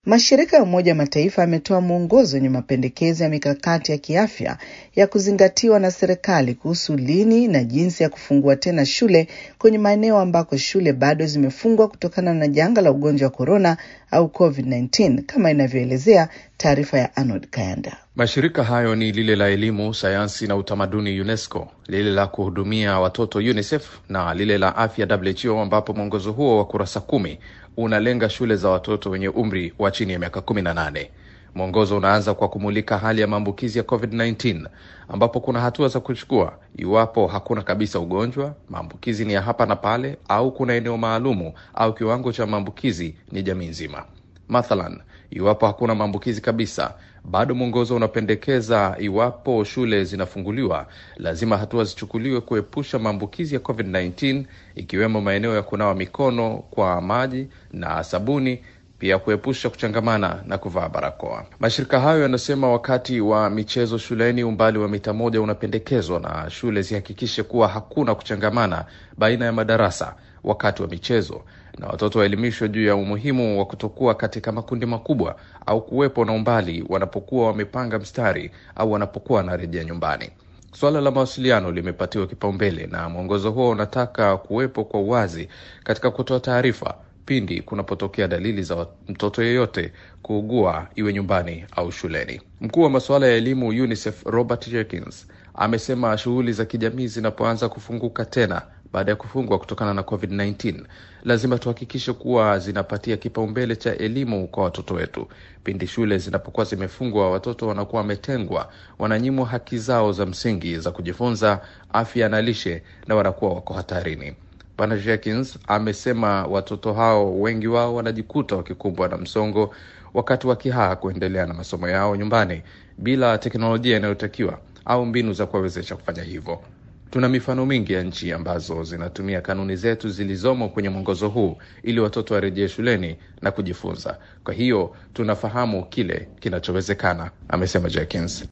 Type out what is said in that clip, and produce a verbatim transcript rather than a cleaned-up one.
Mashirika ya Umoja Mataifa yametoa mwongozo wenye mapendekezo ya mikakati ya kiafya ya kuzingatiwa na serikali kuhusu lini na jinsi ya kufungua tena shule kwenye maeneo ambako shule bado zimefungwa kutokana na janga la ugonjwa wa corona au covid kumi na tisa, kama inavyoelezea taarifa ya Arnold Kayanda. Mashirika hayo ni lile la elimu, sayansi na utamaduni UNESCO, lile la kuhudumia watoto UNICEF na lile la afya W H O, ambapo mwongozo huo wa kurasa kumi unalenga shule za watoto wenye umri wa chini ya miaka kumi na nane. Mwongozo unaanza kwa kumulika hali ya maambukizi ya covid kumi na tisa, ambapo kuna hatua za kuchukua iwapo hakuna kabisa ugonjwa, maambukizi ni ya hapa na pale, au kuna eneo maalumu au kiwango cha maambukizi ni jamii nzima. Mathalan, iwapo hakuna maambukizi kabisa, bado mwongozo unapendekeza iwapo shule zinafunguliwa, lazima hatua zichukuliwe kuepusha maambukizi ya covid kumi na tisa, ikiwemo maeneo ya kunawa mikono kwa maji na sabuni, pia kuepusha kuchangamana na kuvaa barakoa. Mashirika hayo yanasema wakati wa michezo shuleni umbali wa mita moja unapendekezwa, na shule zihakikishe kuwa hakuna kuchangamana baina ya madarasa wakati wa michezo, na watoto waelimishwe juu ya umuhimu wa kutokuwa katika makundi makubwa au kuwepo na umbali wanapokuwa wamepanga mstari au wanapokuwa wanarejea nyumbani. Swala la mawasiliano limepatiwa kipaumbele, na mwongozo huo unataka kuwepo kwa uwazi katika kutoa taarifa pindi kunapotokea dalili za mtoto yeyote kuugua, iwe nyumbani au shuleni. Mkuu wa masuala ya elimu UNICEF Robert Jenkins amesema shughuli za kijamii zinapoanza kufunguka tena baada ya kufungwa kutokana na covid kumi na tisa, lazima tuhakikishe kuwa zinapatia kipaumbele cha elimu kwa watoto wetu. Pindi shule zinapokuwa zimefungwa, watoto wanakuwa wametengwa, wananyimwa haki zao za msingi za kujifunza, afya na lishe, na wanakuwa wako hatarini. Bwana Jenkins amesema watoto hao wengi wao wanajikuta wakikumbwa na msongo wakati wakihaa kuendelea na masomo yao nyumbani bila teknolojia inayotakiwa au mbinu za kuwawezesha kufanya hivyo. Tuna mifano mingi ya nchi ambazo zinatumia kanuni zetu zilizomo kwenye mwongozo huu ili watoto warejee shuleni na kujifunza. Kwa hiyo tunafahamu kile kinachowezekana, amesema Jenkins.